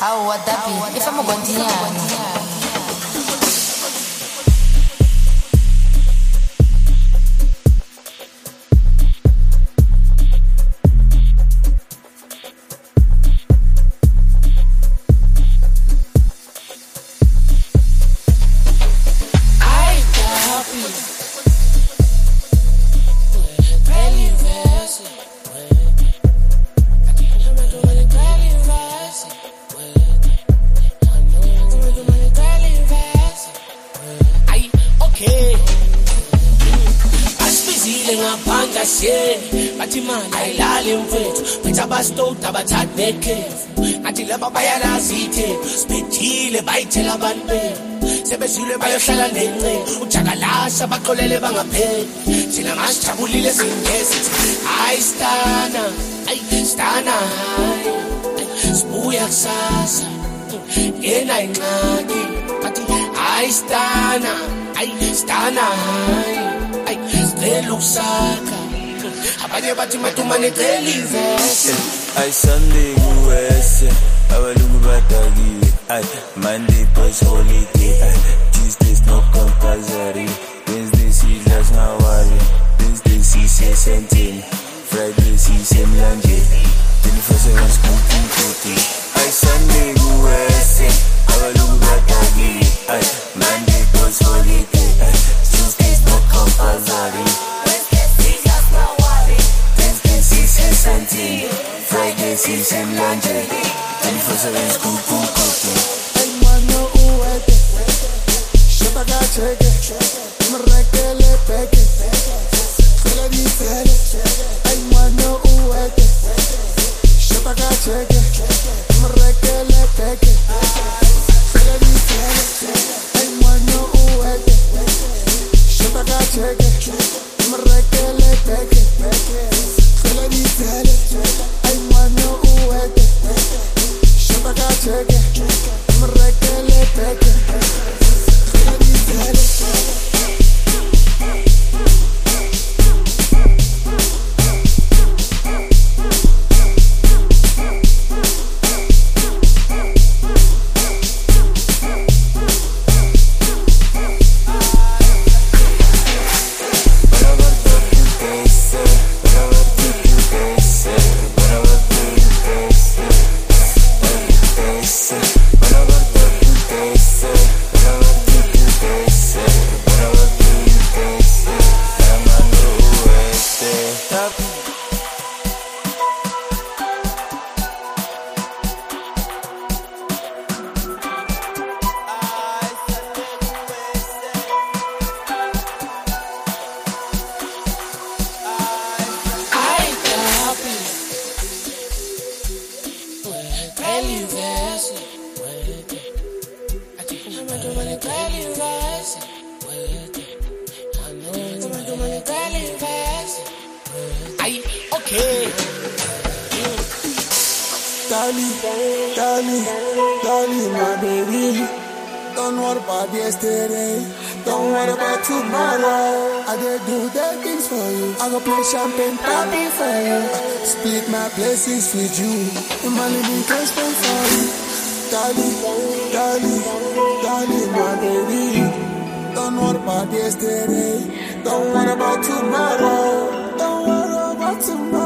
How would that be? If I'm a Guantiana. Stota bathatnekhefu ngathi laba bayalazithe sibethile bayithela abantu bethu sebezile bayohlala nenceke ujakalasha baqolele bangapheli thina masijabulile singezi hayi stana hayi stana sibuya kusasa yena inxaki bathi hayi stana hayi sicela ukusakha abanye bathi matumane cela ivese I Sunday USA, abaluku badakiwe. Ay Monday boys holiday. Tuesdays no compulsory. Wednesday sidla singawari. Thursday sise sentini. Friday sise mlanjeni. 24/7 school. Ay Sunday USA, abaluku badakiwe. Ay Monday boys holiday. Tuesdays no compulsory. Wednesday sise sentini. Friday sise mlanjeni. 24/7 school. Ay mano uwete, shotaka cheke, mrekele peke, kule di fele. Ay mano uwete, shotaka cheke, mrekele peke, kule di fele. Ay mano uwete, shotaka cheke, mrekele peke, kule di fele. Ay mano uwete, shotaka cheke. Mrekele peke, kule di fele. Darling, my baby. Don't worry about yesterday. Don't worry about tomorrow. I did do the things for you. I go play champagne party for you. Split my blessings with you. And my living can spend for you. Darling, my baby. Don't worry about yesterday. Don't worry about tomorrow. Don't worry about tomorrow.